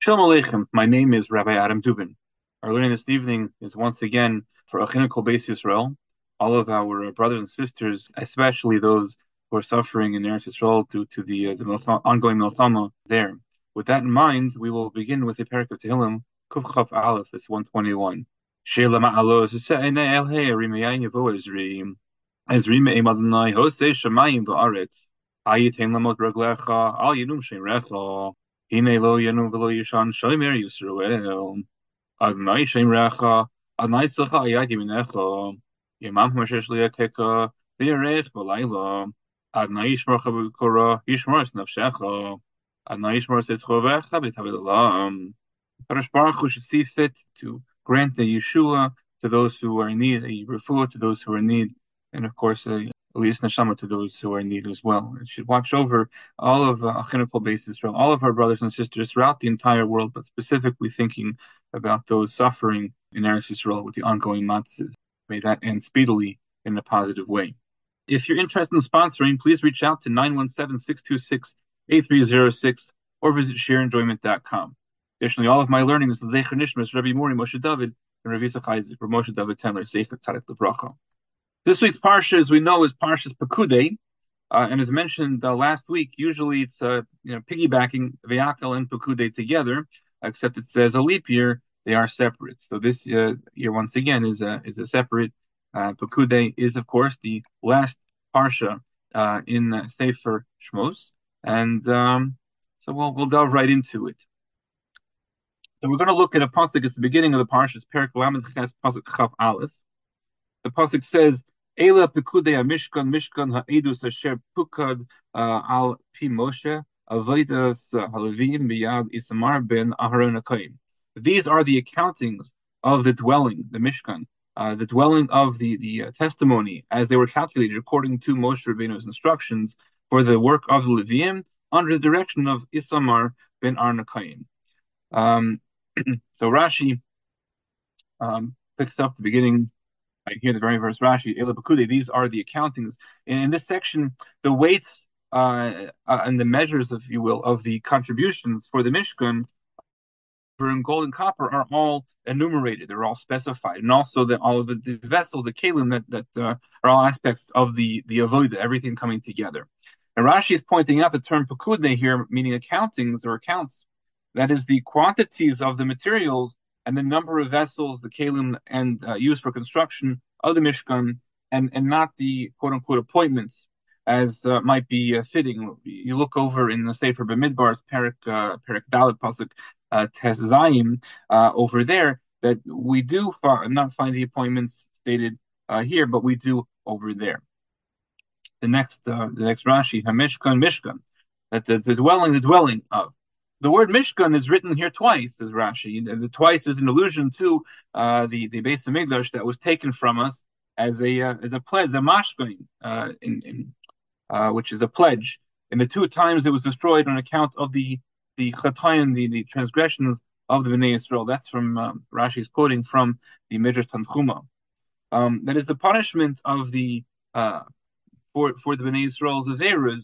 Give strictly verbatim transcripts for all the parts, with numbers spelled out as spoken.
Shalom Aleichem. My name is Rabbi Adam Dubin. Our learning this evening is once again for Achinokol Beis Yisrael. All of our brothers and sisters, especially those who are suffering in Eretz Yisrael due to the, uh, the milcha- ongoing milchama there. With that in mind, we will begin with a parak of Tehillim, Kuf Chaf Aleph, it's one twenty-one. Sheila ma'alo zesene el he rimeyayin yavo ezri. Ezri me'em Adonai hosei shamayim va'aretz. Ayitem lamot raglecha al yinum she'recha. Hine lo yenu v'lo yishan shomer Yisrael. Adonai shem recha, Adonai tzilcha ayadi minecha. Yemam h'mashesh li'ateka, v'yarech b'layla. Adonai yishmorcha b'kora, yishmor es nafshecha. Adonai yishmor es etzchovecha b'taved olam. Kadosh Baruch Hu should see fit to grant a Yeshua to those who are in need, a refuah to those who are in need, and of course a Elias Neshama to those who are in need as well. It should watch over all of uh, Achinokol Beis Yisrael, all of our brothers and sisters throughout the entire world, but specifically thinking about those suffering in Eretz Yisrael with the ongoing matzahs. May that end speedily in a positive way. If you're interested in sponsoring, please reach out to nine one seven, six two six, eight three zero six or visit share enjoyment dot com. Additionally, all of my learning is the Zecher Nishmas, Rabbi Mori, Moshe David, and Rabbi Yitzchak Isaac, or Moshe David Tendler, Zecher Tzadik Lebracha. This week's parsha, as we know, is Parshas Pekudei, uh, and as mentioned uh, last week, usually it's uh, you know piggybacking V'yakel and Pekudei together, except it says a leap year, they are separate. So this uh, year, once again, is a is a separate. Uh, Pekudei is, of course, the last parsha uh, in uh, Sefer Shmos, and um, so we'll we'll delve right into it. So we're going to look at a pasuk at the beginning of the parsha, Perak Lamed Ches pasuk Chaf Aleph. The pasuk says, "Ela pekudei Mishkan Mishkan ha'edus asher pukad uh, al pi Moshe avodas haLevim biyad Isamar ben Aharon HaKohen." These are the accountings of the dwelling, the Mishkan, uh, the dwelling of the the uh, testimony, as they were calculated according to Moshe Rabbeinu's instructions for the work of the Levim under the direction of Isamar ben Aharon HaKohen. Um, so Rashi um, picks up the beginning. I hear the very first Rashi, Ela Pekudei. These are the accountings. And in this section, the weights uh, uh, and the measures, if you will, of the contributions for the Mishkan, in gold and copper, are all enumerated. They're all specified, and also that all of the, the vessels, the kelim, that that uh, are all aspects of the the avodah, everything coming together. And Rashi is pointing out the term Pekudei here, meaning accountings or accounts. That is the quantities of the materials and the number of vessels, the kelim, and uh, used for construction of the Mishkan, and, and not the quote-unquote appointments, as uh, might be uh, fitting. You look over in the Sefer B'Midbar's Perik, uh, Perik Dalet Pasuk uh, Tezvayim uh, over there, that we do fi- not find the appointments stated uh, here, but we do over there. The next, uh, the next Rashi, HaMishkan, Mishkan, that the, the dwelling, the dwelling of. The word Mishkan is written here twice, says Rashi. The, the twice is an allusion to uh, the the Beis Hamikdash that was taken from us as a uh, as a pledge, a mashkan, uh, in, in uh, which is a pledge. And the two times it was destroyed on account of the the chatayin, the, the transgressions of the Bnei Yisrael. That's from um, Rashi's quoting from the Midrash Tanchuma. Um, that is the punishment of the uh, for for the Bnei Yisrael's averas.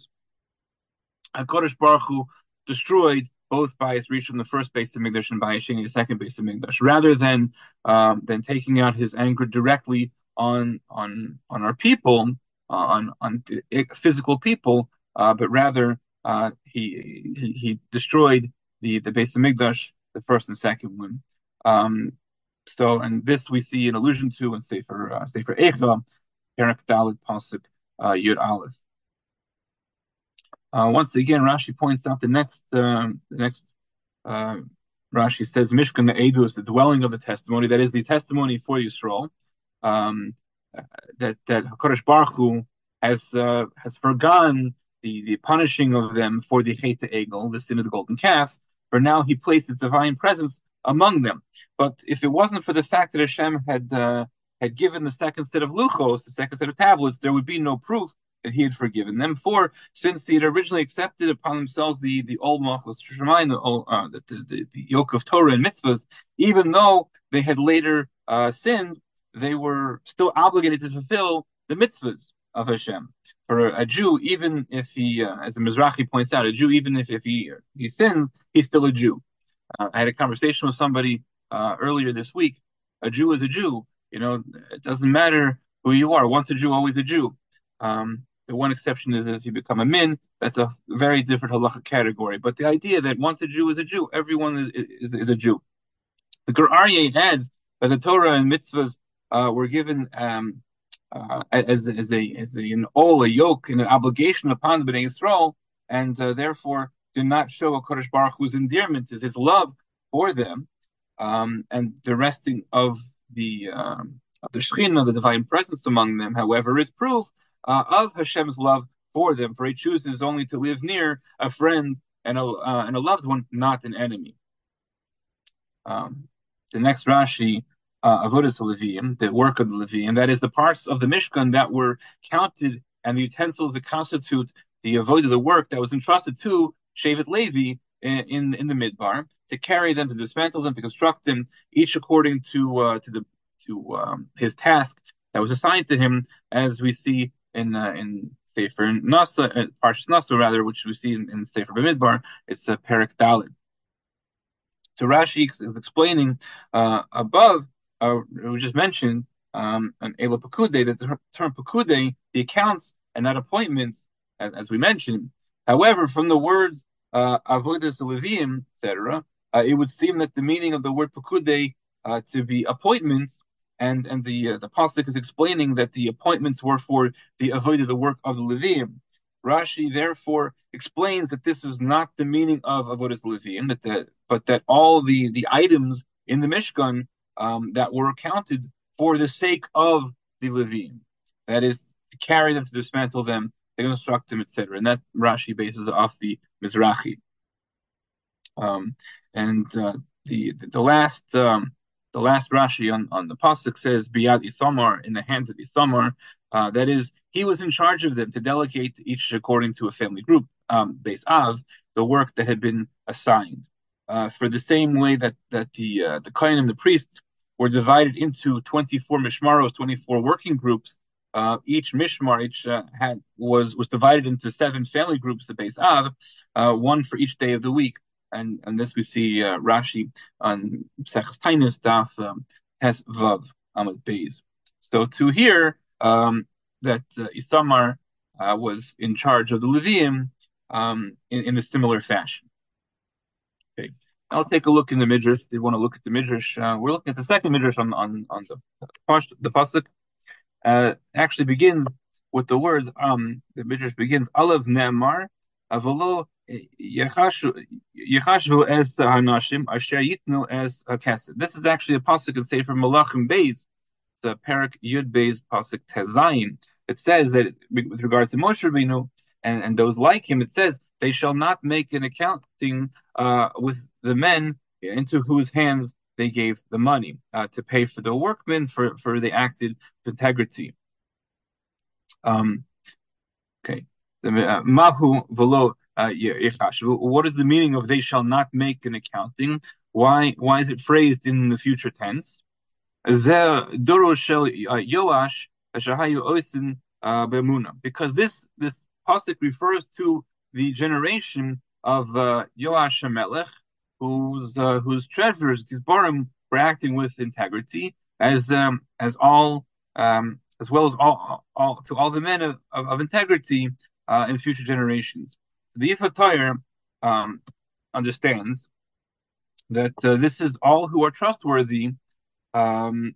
HaKadosh Baruch Hu destroyed both by his reach from the first Beis Hamikdash and by his the second Beis Hamikdash, rather than um, than taking out his anger directly on on on our people, uh, on on physical people, uh, but rather uh, he, he he destroyed the the Beis Hamikdash, the first and second one. Um, so, and this we see an allusion to in Sefer uh, Sefer Eicha, Perak Dalet Pasuk uh, Yud Aleph. Uh, once again, Rashi points out the next, um, the next uh, Rashi says, Mishkan Eidu is the dwelling of the testimony. That is the testimony for Yisrael. Um, that that Hakadosh Baruch Hu has uh, has forgone the, the punishing of them for the Chet Egel, the sin of the golden calf. For now, He placed His divine presence among them. But if it wasn't for the fact that Hashem had uh, had given the second set of luchos, the second set of tablets, there would be no proof that He had forgiven them. For since He had originally accepted upon themselves the the old Malchus Shemayim, uh, the, the, the the yoke of Torah and mitzvahs, even though they had later uh, sinned, they were still obligated to fulfill the mitzvahs of Hashem. For a Jew, even if he, uh, as the Mizrahi points out, a Jew, even if, if he he sins, he's still a Jew. Uh, I had a conversation with somebody uh, earlier this week. A Jew is a Jew. You know, it doesn't matter who you are. Once a Jew, always a Jew. Um, the one exception is that if you become a min, that's a very different halacha category. But the idea that once a Jew is a Jew, everyone is, is, is a Jew. The Gur Aryeh adds that the Torah and mitzvahs uh, were given um, uh, as, as a as a, an ol, a yoke, and an obligation upon the Bnei Yisrael, and uh, therefore do not show a Kodesh Baruch Hu's endearment, is his love for them, um, and the resting of the um, of the Shekhinah, the divine presence among them, however, is proof uh, of Hashem's love for them, for he chooses only to live near a friend and a uh, and a loved one, not an enemy. Um, the next Rashi, uh, Avodas Leviim, the work of the Leviim, that is the parts of the Mishkan that were counted and the utensils that constitute the Avodah, the work that was entrusted to Shevet Levi in, in, in the Midbar, to carry them, to dismantle them, to construct them, each according to uh, to the to um, his task that was assigned to him, as we see in uh, in Sefer Nasa, uh, Parshas Nasa rather, which we see in, in Sefer B'Midbar. It's a uh, Perek Dalet. So Rashi is explaining uh, above, uh, we just mentioned, um, an Ela Pekude, that the term Pekude, the accounts and not appointments, as, as we mentioned. However, from the words uh, Avodas Leviim, et cetera, uh, it would seem that the meaning of the word Pekude uh, to be appointments, and and the uh, the pasuk is explaining that the appointments were for the Avodah, the work of the Leviim. Rashi therefore explains that this is not the meaning of Avodas Leviim, that the, but that all the, the items in the Mishkan um, that were counted for the sake of the Leviim, that is, to carry them, to dismantle them, to construct them, et cetera. And that Rashi bases off the Mizrahi. Um, and uh, the, the the last um, the last Rashi on, on the pasuk says Biyad Isamar, in the hands of Isamar. Uh, that is, he was in charge of them to delegate each according to a family group, um, Beis Av, the work that had been assigned. Uh, for the same way that that the uh, the Kohen and the priest were divided into twenty-four mishmaros, twenty-four working groups. Uh, each mishmar, each uh, had was was divided into seven family groups, the Beis Av, uh, one for each day of the week. And and this we see uh, Rashi on Seches Tainis Daf um, Hes Vav Amud Beis. So to hear um, that uh, Isamar uh, was in charge of the Leviim um, in, in a similar fashion. Okay, I'll take a look in the Midrash. If you want to look at the Midrash, uh, we're looking at the second Midrash on on on the the pasuk. Uh, actually begins with the words. Um, the Midrash begins Alav Ne'amar Avolo Yechashvu as Hanashim Asher Yitnu as Kesed. This is actually a pasuk in Sefer Malachim Beis. It's a Perek Yud Beis pasuk Tezayin. It says that with regard to Moshe Rabbeinu and, and those like him, it says they shall not make an accounting uh, with the men into whose hands they gave the money uh, to pay for the workmen, for, for they acted with integrity. Um, okay. Mahu velo yechashvu. What is the meaning of they shall not make an accounting? Why why is it phrased in the future tense? Doro shel Yoash shahayu oisin be'emuna. Because this this pasuk refers to the generation of uh, Yoash HaMelech, whose uh, whose treasurers Gizbarim were acting with integrity, as um, as all um, as well as all, all to all the men of, of, of integrity uh, in future generations. The Yifat Torah um, understands that uh, this is all who are trustworthy. Um,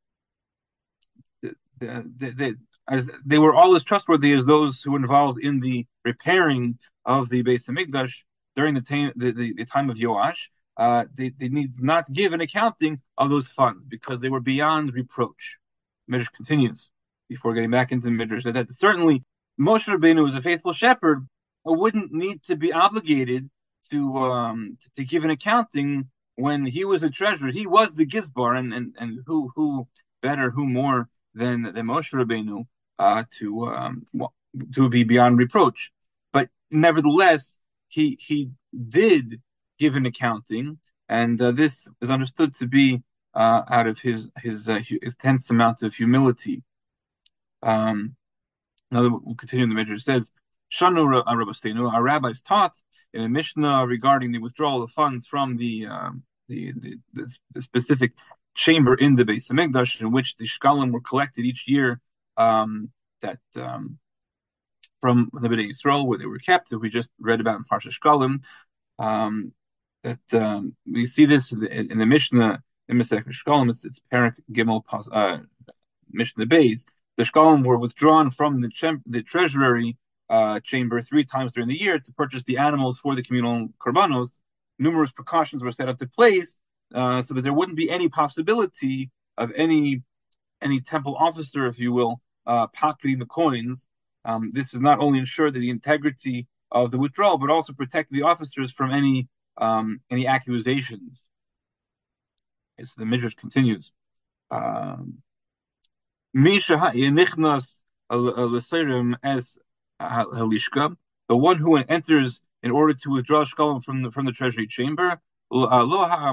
they, they, as they were all as trustworthy as those who were involved in the repairing of the Beis Hamikdash during the, time, the, the, the time of Yoash. Uh, they, they need not give an accounting of those funds because they were beyond reproach. Midrash continues before getting back into the Midrash that, that certainly Moshe Rabbeinu was a faithful shepherd, wouldn't need to be obligated to um, to, to give an accounting when he was a treasurer. He was the Gizbar, and, and, and who who better, who more than than Moshe Rabbeinu uh, to um, to be beyond reproach. But nevertheless, he he did give an accounting, and uh, this is understood to be uh, out of his his uh, his tense amount of humility. Um, now we'll continue in the Midrash. It says, Shanu Rabbeinu, our rabbis taught in a Mishnah regarding the withdrawal of funds from the um, the, the, the, the specific chamber in the Beis Hamikdash in which the shkalim were collected each year um, that um, from the Bnei Yisrael where they were kept that we just read about in Parsha Shkalim. Um, that um, we see this in the, in the Mishnah in Masechet Shkalim. It's, it's Perek Gimel uh, Mishnah Beis. The shkalim were withdrawn from the, chem- the treasury uh, chamber three times during the year to purchase the animals for the communal korbanos. Numerous precautions were set up to place uh, so that there wouldn't be any possibility of any any temple officer, if you will, uh, pocketing the coins. Um, this is not only ensure that the integrity of the withdrawal, but also protect the officers from any um, any accusations. Okay, so the Midrash continues. Um, the one who enters in order to withdraw shkalim from the from the treasury chamber, lo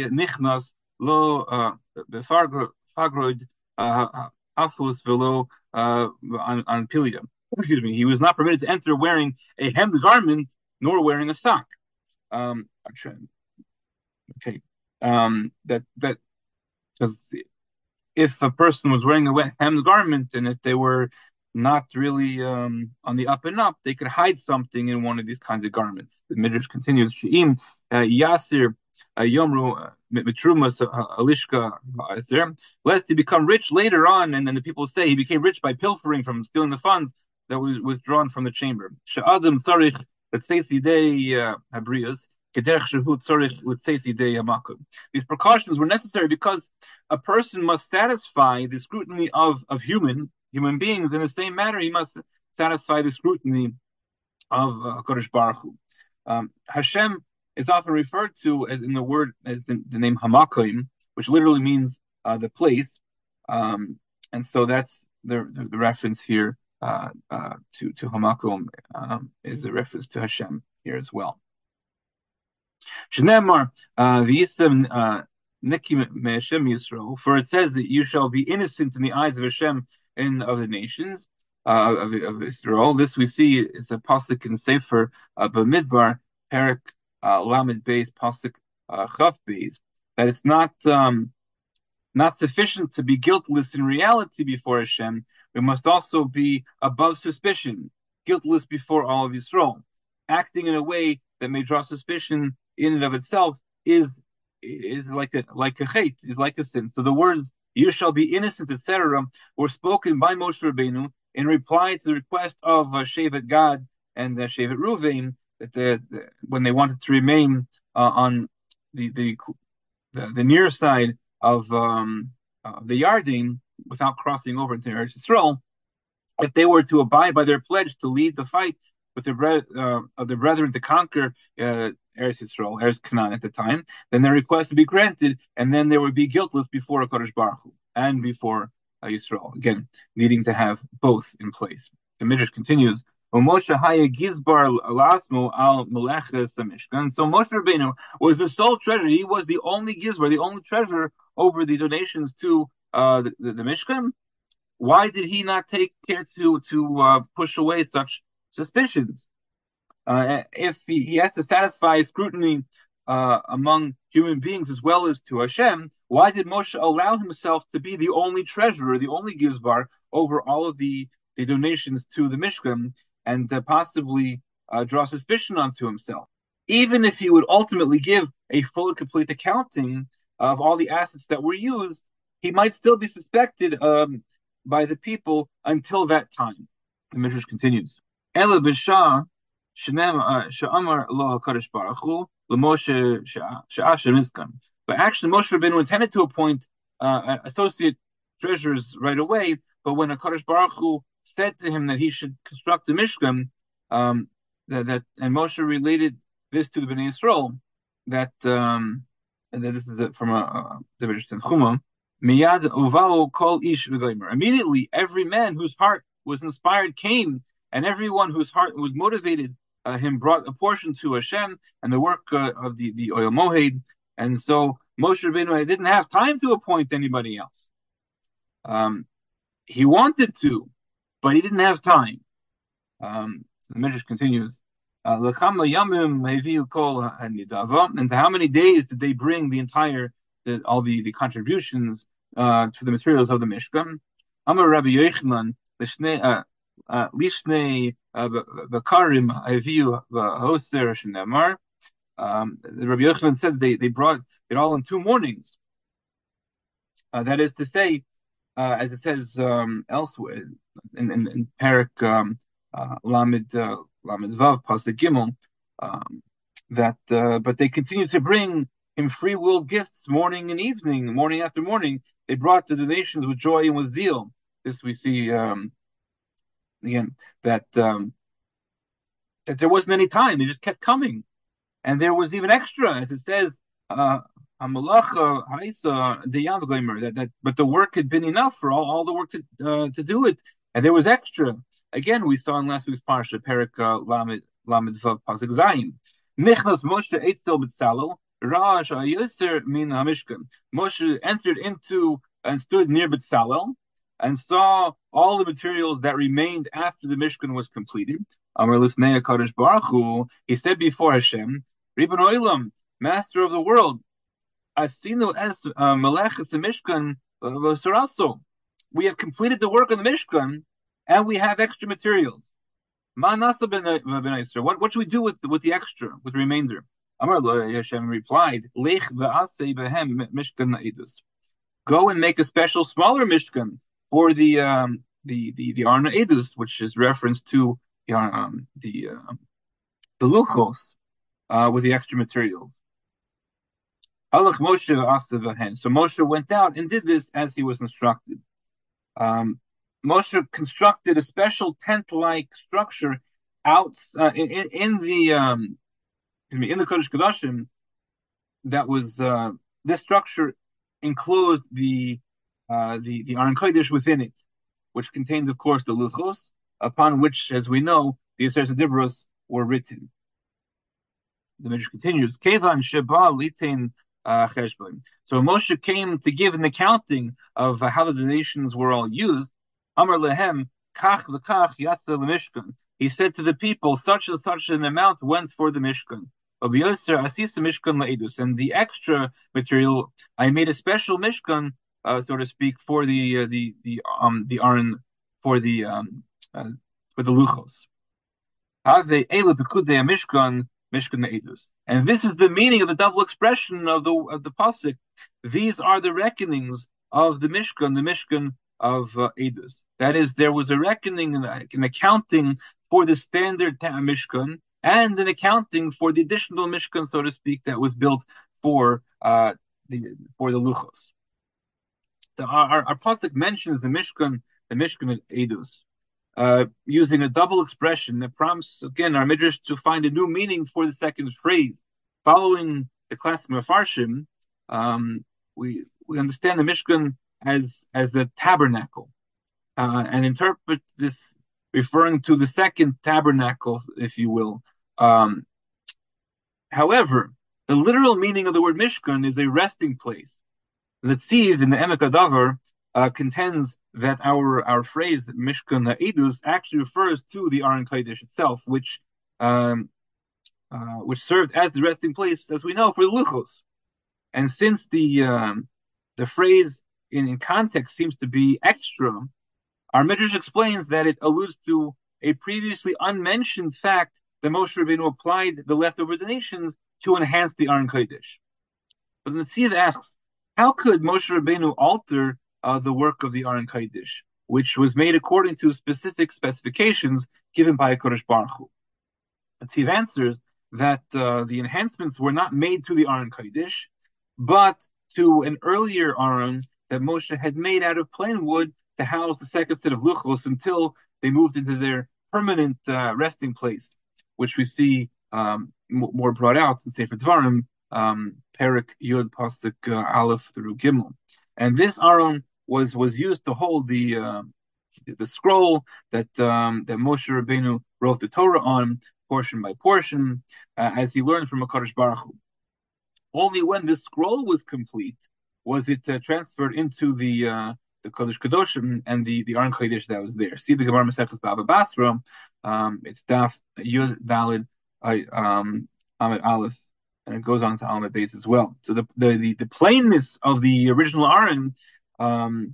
afus velo on pilia. Excuse me. He was not permitted to enter wearing a hemmed garment nor wearing a sock. Um, okay. Um, that that because if a person was wearing a wet hemmed garment and if they were not really um, on the up and up, they could hide something in one of these kinds of garments. The Midrash continues, She'im Yasir Yomru Mitrumas Alishka Aser, lest he become rich later on, and then the people say he became rich by pilfering from stealing the funds that was withdrawn from the chamber. Sha'adam Sarich Tzeisidei Habrius. These precautions were necessary because a person must satisfy the scrutiny of, of human human beings. In the same manner, he must satisfy the scrutiny of uh, Kodesh Baruch Hu. Um, Hashem is often referred to as in the word as the, the name Hamakim, which literally means uh, the place, um, and so that's the the, the reference here uh, uh, to to Hamakum um, is a reference to Hashem here as well. Shneimar v'yisem nikim me'Hashem Yisrael, for it says that you shall be innocent in the eyes of Hashem and of the nations uh, of, of Israel. This we see is a pasuk in Sefer uh, Bamidbar, Perek uh, Lamed Beis, pasuk uh, Chaf Beis, that it's not um, not sufficient to be guiltless in reality before Hashem. We must also be above suspicion, guiltless before all of Yisrael, acting in a way that may draw suspicion in and of itself is is like a like a chait, is like a sin. So the words "you shall be innocent," et cetera, were spoken by Moshe Rabbeinu in reply to the request of uh, Shevet Gad and uh, Shevet Ruvain that the, the, when they wanted to remain uh, on the, the the the near side of um, uh, the Yarden without crossing over into Eretz Yisrael, if they were to abide by their pledge to lead the fight with the uh, of the brethren to conquer uh, Eretz Yisrael, Eretz Canaan at the time, then their request would be granted, and then they would be guiltless before Kodesh Baruch Hu and before uh, Yisrael. Again, needing to have both in place. The Midrash continues. So Moshe Rabbeinu was the sole treasurer. He was the only gizbar, the only treasurer over the donations to uh, the, the, the Mishkan. Why did he not take care to to uh, push away such suspicions? Uh, if he, he has to satisfy scrutiny uh, among human beings as well as to Hashem, why did Moshe allow himself to be the only treasurer, the only gizbar over all of the, the donations to the Mishkan, and uh, possibly uh, draw suspicion onto himself? Even if he would ultimately give a full and complete accounting of all the assets that were used, he might still be suspected um, by the people until that time. The Midrash continues. Ela b'shah she'amar lo HaKadosh Baruch Hu l'Moshe she'asher mizkan. But actually, Moshe Rabbeinu intended to appoint uh, associate treasurers right away. But when HaKadosh Baruch Hu said to him that he should construct the Mishkan, um, that, that and Moshe related this to the Bnei Yisrael, that um, and that this is the, from a the Midrash Tanchuma. Miyad uvalo kol ish v'gomer. Immediately, every man whose heart was inspired came, and everyone whose heart was motivated uh, him brought a portion to Hashem and the work uh, of the the Oil Moed. And so Moshe Rabbeinu didn't have time to appoint anybody else. Um, he wanted to, but he didn't have time. Um, the Midrash continues. Uh, L'chama yamim heviu kol hanidava, and to how many days did they bring the entire, the, all the, the contributions uh, to the materials of the Mishkan? Amar Rabbi Yochanan lishnei uh, uh, lishnei uh, bakarim heviu hoser shenemar. Um, Rabbi Yochanan said they they brought it all in two mornings. Uh, that is to say, uh, as it says um, elsewhere in, in, in Parak um, uh, Lamed uh, Lamed Vav Pasuk Gimel, um, that uh, but they continued to bring him free will gifts morning and evening, morning after morning. They brought the donations with joy and with zeal. This we see um, again that um, that there wasn't any time; they just kept coming, and there was even extra, as it says. Uh, that, that, but the work had been enough for all, all the work to uh, to do it, and there was extra. Again, we saw in last week's parsha, Perik uh, Lamed Lamed Vav Pasuk Zayim. Nichnas Moshe Eitzel B'Tzalel Ra'ash Ayoser Min Hamishkan. Moshe entered into and stood near B'Tzalel and saw all the materials that remained after the Mishkan was completed. Amar Lifnei HaKadosh Baruch Hu, he said before Hashem, Ribbon Olam, Master of the world, Asinu es Melechus Mishkan Saraso. We have completed the work on the Mishkan, and we have extra materials. Ma nasa ben What what should we do with with the extra, with the remainder? Amar lo Hashem replied, Lech ve'asei behem Mishkan Naidus. Go and make a special smaller Mishkan for the um, the the the Arna Edus, which is reference to the um, the uh, the luchos uh, with the extra materials. Halach Moshe v'asav. So Moshe went out and did this as he was instructed. Um, Moshe constructed a special tent-like structure out uh, in, in the um, in the Kodesh Kodashim. That was uh, this structure enclosed the uh, the the Aron Kodesh within it, which contained, of course, the luchos, upon which, as we know, the Yisrael Dibros were written. The Midrash continues, Kevan Sheba Litain. Uh, so Moshe came to give an accounting of uh, how the donations were all used. Amar lehem kach v'kach yatsa l'mishkan. He said to the people, such and such an amount went for the Mishkan. Obiyoser asisa Mishkan la'edus, and the extra material I made a special Mishkan, uh, so to speak, for the uh, the the um the Aron, for the um uh, for the luchos. Have ela bekudei Mishkan. Mishkan Edus. And this is the meaning of the double expression of the of the pasuk. These are the reckonings of the Mishkan, the Mishkan of uh, Edus. That is, there was a reckoning, an accounting for the standard Mishkan, and an accounting for the additional Mishkan, so to speak, that was built for uh, the for the Luchos. The, our, our pasuk mentions the Mishkan, the Mishkan of Edus. Uh, using a double expression that prompts, again, our midrash to find a new meaning for the second phrase. Following the classic Mefarshim, um, we we understand the Mishkan as as a tabernacle, uh, and interpret this referring to the second tabernacle, if you will. Um, however, the literal meaning of the word Mishkan is a resting place. The Tziv in the Emek HaDavar Uh, contends that our our phrase Mishkan Edus actually refers to the Aron Kodesh itself, which um, uh, which served as the resting place, as we know, for the luchos. And since the um, the phrase in, in context seems to be extra, our midrash explains that it alludes to a previously unmentioned fact that Moshe Rabbeinu applied the leftover donations to enhance the Aron Kodesh. But the Tziv asks, how could Moshe Rabbeinu alter Uh, the work of the Aron Kodesh, which was made according to specific specifications given by Kodesh Baruch Hu? Tziv answers that uh, the enhancements were not made to the Aron Kodesh, but to an earlier Aron that Moshe had made out of plain wood to house the second set of luchos until they moved into their permanent uh, resting place, which we see um, m- more brought out in Sefer Dvarim, um, Perik Yud Pasuk uh, Aleph through Gimel. And this Aron was was used to hold the uh, the scroll that um, that Moshe Rabbeinu wrote the Torah on, portion by portion, uh, as he learned from HaKadosh Baruch Hu. Only when the scroll was complete was it uh, transferred into the uh, the Kodesh Kadoshim and the the Aron Kodesh that was there. See the Gemara Masechet Baba Basra, um, it's Daf Yud Dalid I um Ahmed Aleph, and it goes on to Ahmed Base as well. So the the the, the plainness of the original Aron um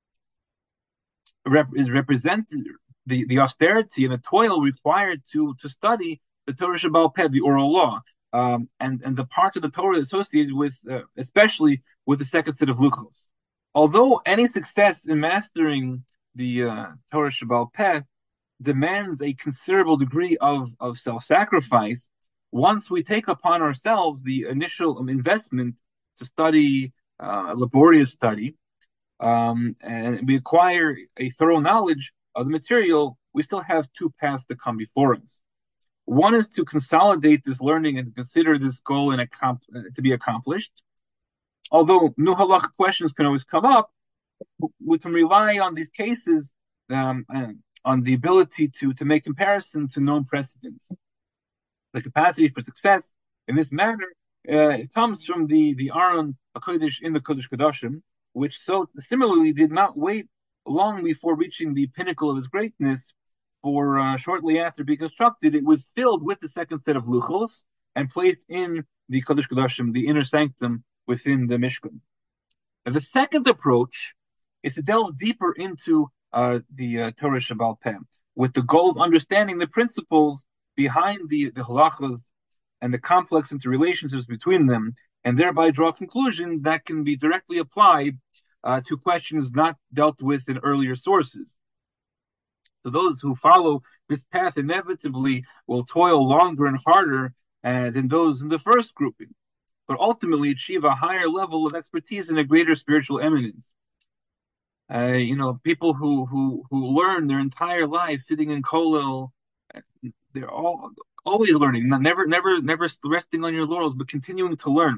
rep, is represented the, the austerity and the toil required to to study the Torah Shabbal Peh, the oral law, um, and and the part of the Torah associated with, uh, especially with the second set of luchos. Although any success in mastering the uh, Torah Shabbal Peh demands a considerable degree of, of self-sacrifice, once we take upon ourselves the initial investment to study uh, laborious study, um, and we acquire a thorough knowledge of the material, we still have two paths to come before us. One is to consolidate this learning and to consider this goal in accom- to be accomplished. Although new halacha questions can always come up, we can rely on these cases, um, on the ability to, to make comparison to known precedents. The capacity for success in this manner uh, it comes from the, the Aron HaKodesh in the Kodesh Kodashim, which so similarly did not wait long before reaching the pinnacle of its greatness. For uh, shortly after being constructed, it was filled with the second set of luchos and placed in the Kodesh Kodashim, the inner sanctum within the Mishkan. Now, the second approach is to delve deeper into uh, the uh, Torah Shabbal Peh, with the goal of understanding the principles behind the, the halachas and the complex interrelationships between them, and thereby draw conclusions that can be directly applied uh, to questions not dealt with in earlier sources. So those who follow this path inevitably will toil longer and harder uh, than those in the first grouping, but ultimately achieve a higher level of expertise and a greater spiritual eminence. Uh, you know, people who who who learn their entire lives sitting in kollel, they're all always learning, not, never never never resting on your laurels, but continuing to learn.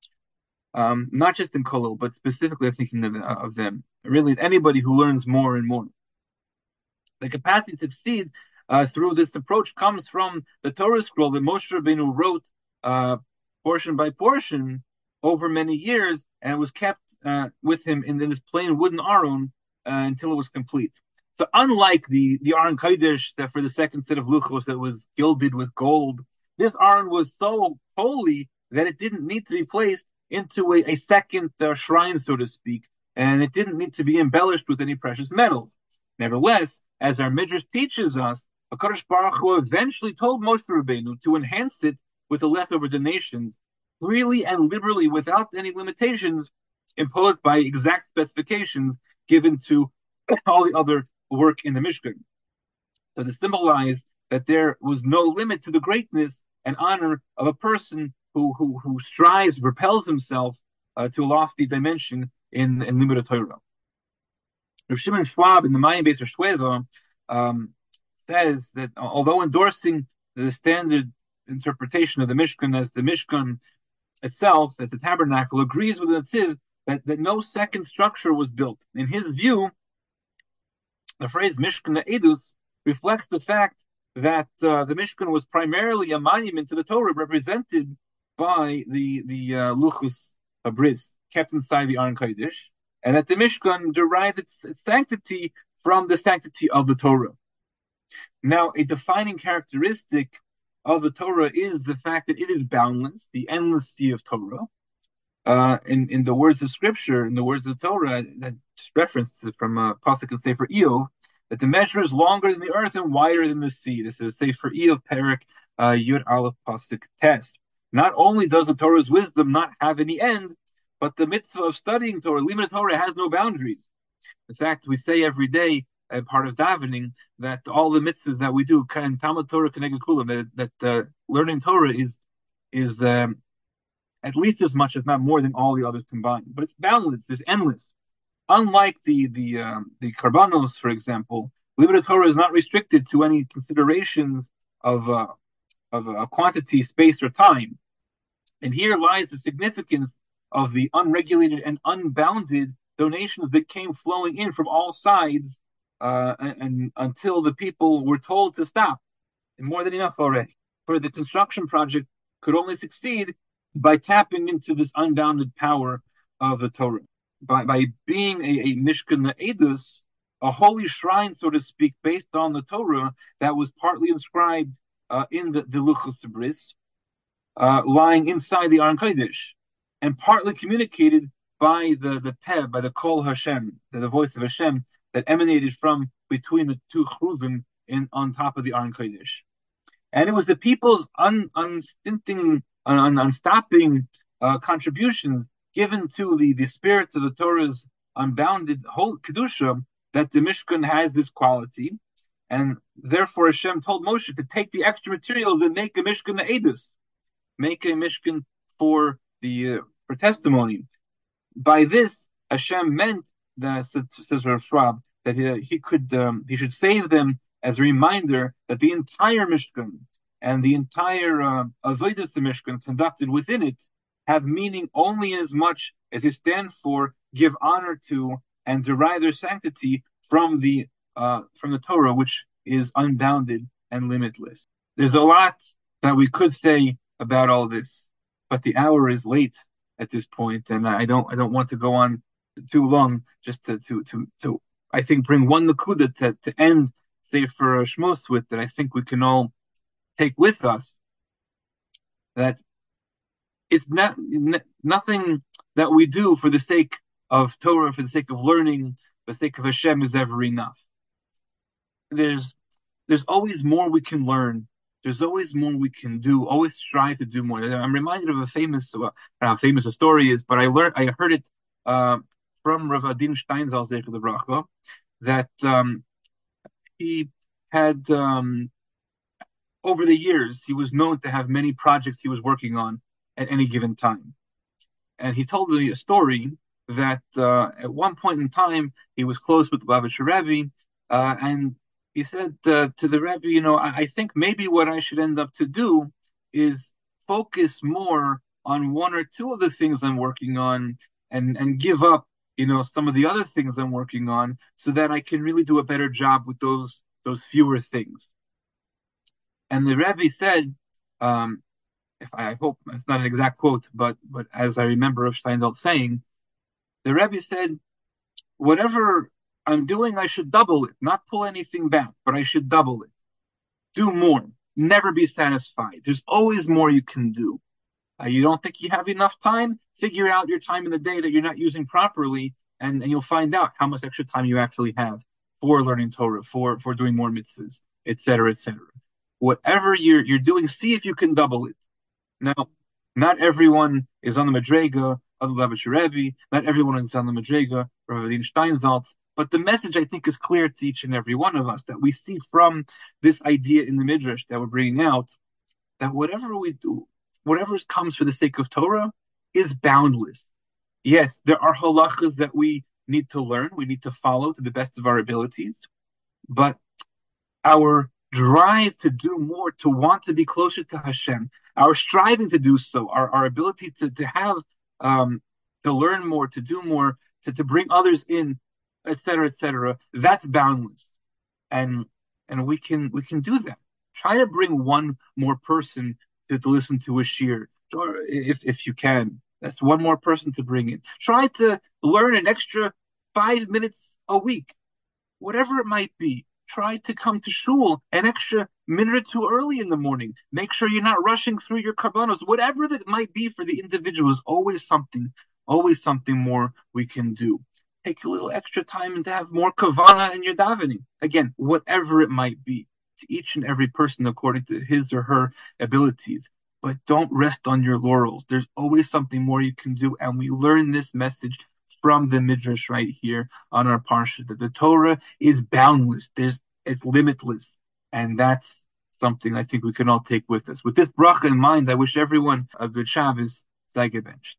Um, not just in kollel, but specifically, I'm thinking of, of them. Really, anybody who learns more and more. The capacity to succeed uh, through this approach comes from the Torah scroll that Moshe Rabbeinu wrote uh, portion by portion over many years, and was kept uh, with him in this plain wooden aron uh, until it was complete. So, unlike the the Aron Kodesh that for the second set of luchos that was gilded with gold, this aron was so holy that it didn't need to be placed into a, a second uh, shrine, so to speak, and it didn't need to be embellished with any precious metals. Nevertheless, as our Midrash teaches us, HaKadosh Baruch Hu eventually told Moshe Rabbeinu to enhance it with the leftover donations, freely and liberally, without any limitations imposed by exact specifications given to all the other work in the Mishkan. So to symbolize that there was no limit to the greatness and honor of a person who who, who strives, propels himself uh, to a lofty dimension in, in Limud Torah. Rav Shimon Schwab in the Mayim Beis Shweva um, says that although endorsing the standard interpretation of the Mishkan as the Mishkan itself, as the tabernacle, agrees with the Tziv that, that no second structure was built. In his view, the phrase Mishkan Edus reflects the fact that uh, the Mishkan was primarily a monument to the Torah, represented by the the uh, Luchos Habris kept inside the Aron Kodesh, and that the Mishkan derives its, its sanctity from the sanctity of the Torah. Now, a defining characteristic of the Torah is the fact that it is boundless, the endless sea of Torah. Uh, in, in the words of Scripture, in the words of the Torah, that just referenced from a pasuk in Sefer Eov, that the measure is longer than the earth and wider than the sea. This is Sefer Eov, Perek uh, Yud Aleph pasuk test. Not only does the Torah's wisdom not have any end, but the mitzvah of studying Torah, Limud Torah, has no boundaries. In fact, we say every day, uh, part of davening, that all the mitzvahs that we do, kan Talmud Torah keneged kulam, that, that uh, learning Torah is is um, at least as much, if not more, than all the others combined. But it's boundless, it's endless. Unlike the the um, the karbanos, for example, Limud Torah is not restricted to any considerations of uh, of uh, quantity, space, or time. And here lies the significance of the unregulated and unbounded donations that came flowing in from all sides, uh, and, and until the people were told to stop. And more than enough already. For the construction project could only succeed by tapping into this unbounded power of the Torah. By, by being a, a Mishkan Edus, a holy shrine, so to speak, based on the Torah that was partly inscribed uh, in the, the Luchos Bris, uh, lying inside the Aron Kodesh, and partly communicated by the the peh, by the Kol Hashem, the, the voice of Hashem that emanated from between the two churuvim in on top of the Aron Kodesh. And it was the people's un, unstinting, un, unstopping uh, contributions given to the, the spirits of the Torah's unbounded whole kedusha that the Mishkan has this quality, and therefore Hashem told Moshe to take the extra materials and make a Mishkan Edus, make a Mishkan for the uh, for testimony. By this, Hashem meant that, says Rav Schwab, that he, he could um, he should save them as a reminder that the entire Mishkan and the entire uh, Avodas Mishkan conducted within it have meaning only as much as they stand for, give honor to, and derive their sanctity from the uh, from the Torah, which is unbounded and limitless. There's a lot that we could say about all this, but the hour is late at this point, and I don't I don't want to go on too long. Just to to to, to I think bring one nakuda to to end Sefer Shmos with, that I think we can all take with us, that it's not nothing that we do for the sake of Torah, for the sake of learning, for the sake of Hashem is ever enough. There's there's always more we can learn. There's always more we can do. Always strive to do more. I'm reminded of a famous, well, I don't know how famous the story is, but I learned, I heard it uh, from Rav Adin Steinzal Zecher Lebracha, that um, he had um, over the years he was known to have many projects he was working on at any given time, and he told me a story that uh, at one point in time he was close with the Lubavitcher Rebbe, uh, and he said uh, to the Rebbe, you know, I, I think maybe what I should end up to do is focus more on one or two of the things I'm working on, and, and give up, you know, some of the other things I'm working on, so that I can really do a better job with those those fewer things. And the Rebbe said, um, if I, I hope it's not an exact quote, but but as I remember Rav Steindl saying, the Rebbe said, whatever I'm doing, I should double it, not pull anything back, but I should double it. Do more. Never be satisfied. There's always more you can do. Uh, you don't think you have enough time? Figure out your time in the day that you're not using properly, and, and you'll find out how much extra time you actually have for learning Torah, for, for doing more mitzvahs, et cetera, et cetera. Whatever you're you're doing, see if you can double it. Now, not everyone is on the Madrega of the Lubavitcher Rebbe. Not everyone is on the Madrega of Rav Adin Steinsaltz. But the message, I think, is clear to each and every one of us, that we see from this idea in the Midrash that we're bringing out, that whatever we do, whatever comes for the sake of Torah, is boundless. Yes, there are halachas that we need to learn, we need to follow to the best of our abilities, but our drive to do more, to want to be closer to Hashem, our striving to do so, our, our ability to, to have, um, to learn more, to do more, to, to bring others in, et cetera, et cetera, that's boundless. And and we can we can do that. Try to bring one more person to, to listen to a shiur, if if you can. That's one more person to bring in. Try to learn an extra five minutes a week, whatever it might be. Try to come to shul an extra minute or two early in the morning. Make sure you're not rushing through your karbanos. Whatever that might be for the individual, is always something, always something more we can do. Take a little extra time and to have more kavana in your davening. Again, whatever it might be, to each and every person according to his or her abilities. But don't rest on your laurels. There's always something more you can do, and we learn this message from the Midrash right here on our parsha, that the Torah is boundless. There's it's limitless, and that's something I think we can all take with us. With this bracha in mind, I wish everyone a good Shabbos. Sei gebencht.